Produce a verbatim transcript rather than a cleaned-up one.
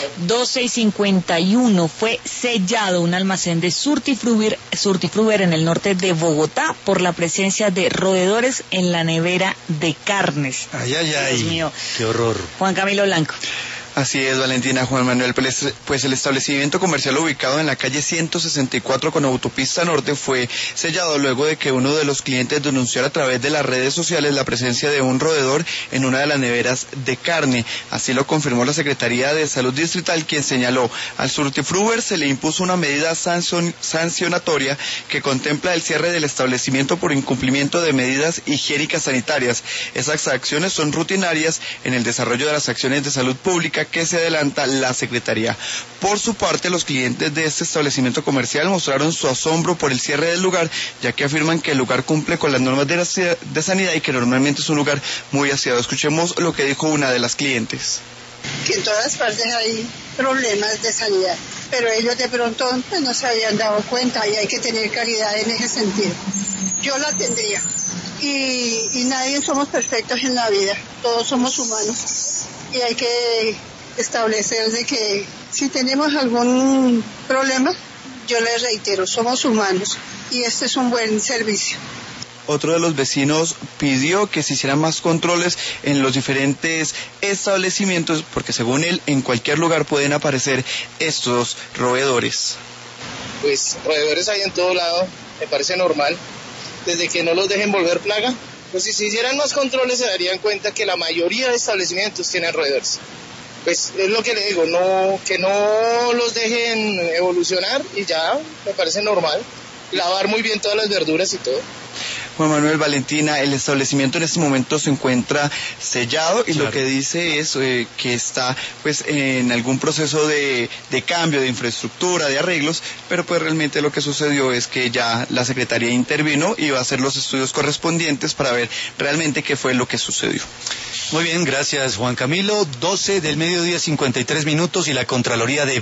doce y cincuenta y uno fue sellado un almacén de Surtifruber, Surtifruber en el norte de Bogotá por la presencia de roedores en la nevera de carnes. Ay, ay, ay. Dios mío. Qué horror. Juan Camilo Blanco. Así es, Valentina. Juan Manuel, pues el establecimiento comercial ubicado en la calle ciento sesenta y cuatro con autopista norte fue sellado luego de que uno de los clientes denunció a través de las redes sociales la presencia de un roedor en una de las neveras de carne. Así lo confirmó la Secretaría de Salud Distrital, quien señaló al Surtifruber se le impuso una medida sancion, sancionatoria que contempla el cierre del establecimiento por incumplimiento de medidas higiénicas sanitarias. Esas acciones son rutinarias en el desarrollo de las acciones de salud pública que se adelanta la Secretaría. Por su parte, los clientes de este establecimiento comercial mostraron su asombro por el cierre del lugar, ya que afirman que el lugar cumple con las normas de, la, de sanidad y que normalmente es un lugar muy aseado. Escuchemos lo que dijo una de las clientes. Que en todas partes hay problemas de sanidad, pero ellos de pronto pues, no se habían dado cuenta y hay que tener claridad en ese sentido. Yo la tendría y, y nadie somos perfectos en la vida, todos somos humanos y hay que establecer de que si tenemos algún problema, yo les reitero, somos humanos y este es un buen servicio. Otro de los vecinos pidió que se hicieran más controles en los diferentes establecimientos porque según él en cualquier lugar pueden aparecer estos roedores. Pues roedores hay en todo lado, me parece normal, desde que no los dejen volver plaga. Pues si se hicieran más controles se darían cuenta que la mayoría de establecimientos tienen roedores. Pues es lo que le digo, no, que no los dejen evolucionar y ya me parece normal. Lavar muy bien todas las verduras y todo. Juan Manuel, Valentina, el establecimiento en este momento se encuentra sellado y claro. Lo que dice es eh, que está pues en algún proceso de, de cambio de infraestructura, de arreglos, pero pues realmente lo que sucedió es que ya la Secretaría intervino y va a hacer los estudios correspondientes para ver realmente qué fue lo que sucedió. Muy bien, gracias Juan Camilo. doce del mediodía, cincuenta y tres minutos y la Contraloría de